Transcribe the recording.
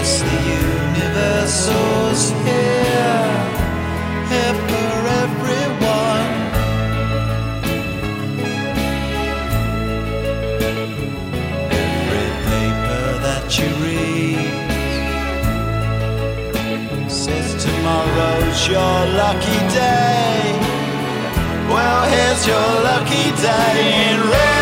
the universal's here, here for everyone. Every paper that you read says tomorrow's your lucky day. Well, here's your lucky day in red.